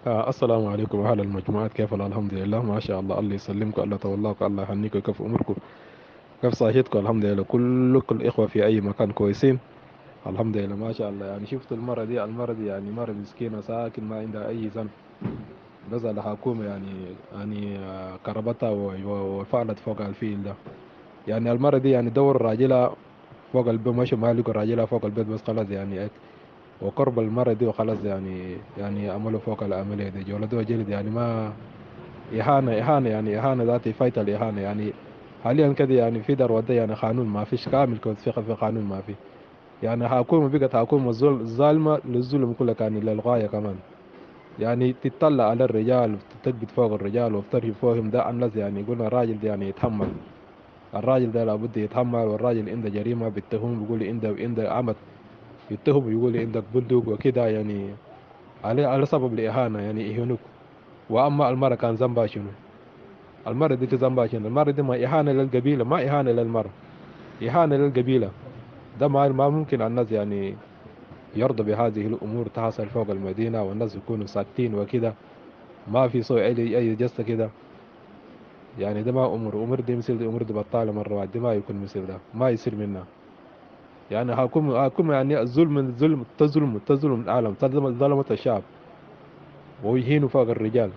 السلام عليكم أهل المجموعات، كيف الحمد لله ما شاء الله. الله يسلمكم، الله يتولاكم، الله يهنيكم. كيف أموركم؟ كيف صحتكم؟ الحمد لله. كلكم الإخوة في أي مكان كويسين؟ الحمد لله ما شاء الله. يعني شفت المرة دي يعني مرة مسكينة ساكن ما عندها أي ذنب، بس الحكومة يعني كربتها وفعلت فوق الفيل ده. يعني المرة دي يعني دور راجلها فوق البيت، مشوا ما لقوا راجلها فوق البيت، بس خلاص يعني وقرب المرة دي وخلاص. يعني عملوا فوق العملية دي، جولدوها جلد يعني ما إهانة يعني إهانة ذاتي فايت الإهانة يعني. حاليا كده يعني في دروة يعني قانون ما فيش كامل، كنت في قانون ما في. يعني حكومة بقت حكومة ظالمة للظلم كله كان للغاية كمان. يعني تطلع على الرجال وتثبت فوق الرجال وترهي فوقهم، ده الناس يعني يقولنا الراجل ده يعني يتحمل. الراجل ده لابد يتحمل، والراجل عنده جريمة بيتهم بيقول عنده عمد، يتهم يقول عندك بندق وكده يعني. على سبب الإهانة يعني يهينوك. وأما المرة كان ذنبها شنو؟ المرة دي ذنبها شنو؟ المرة دي ما إهانة للقبيلة، ما إهانة للمرة، إهانة للقبيلة. ده ما ممكن الناس يعني يرضى بهذه الأمور تحصل فوق المدينة والناس يكونوا ساكتين وكده، ما في صوت أي جسة كده. يعني ده ما أمور دي مثل دي، أمور دي بطالة مرة واحدة، ما يكون مثل ده، ما يصير منها. يعني حكومة يعني الظلم العالم، ظلمت الشعب ويهينوا فوق الرجال.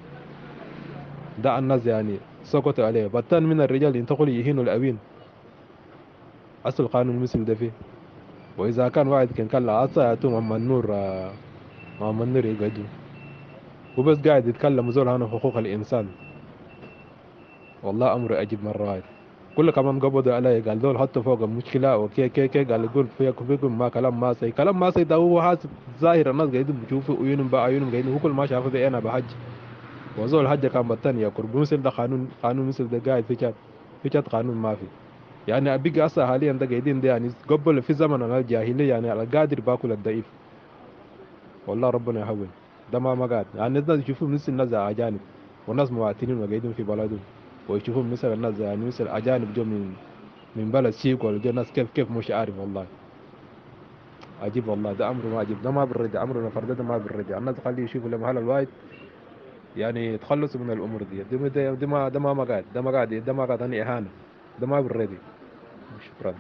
ده الناس يعني سقطوا عليه، بطال من الرجال ينتقلوا يهينوا الأبين. أصل القانون مثل ده فيه. وإذا كان واحد كان لا أصلا يأتوا محمد نور محمد نور يقعدوا وبس قاعد يتكلم زول عن حقوق الإنسان. والله أمر عجيب مرة واحد. كل كمان قبضوا عليه قال دول حطوا فوق المشكلة وكي قال يقول فيكم ما كلام ما سي، كلام ما سي ده هو حاسب ظاهر. الناس قاعدين بيشوفوا عيونهم بعيونهم، قاعدين هو كل ما شافه ده أنا بحج. وزول الحج كان بطاني ياكل بمثل ده قانون مثل ده قاعد في شات قانون ما في. يعني بقى أصلا حاليا ده قاعدين ده يعني قبل في زمن الجاهلية يعني القادر باكل الضعيف. والله ربنا يهون. ده ما قاعد يعني الناس يشوفوا مثل الناس أجانب، والناس مواطنين وقاعدين في بلدهم، ويشوفهم مثل الناس يعني مثل أجانب جو من بلد شيك، ولا جو ناس كيف مش عارف والله. عجيب والله، ده أمره ما عجيب، ده ما بالرجع أمرنا فرد، ده ما بالرجع. الناس خليه يشوفوا لهم هلا الواحد يعني يتخلصوا من الأمور دي ما قاعد، ده ما قاعد، ده ما قاعد، ده ما قاعد أنا إهانة. ده ما بالرجع. شكرا.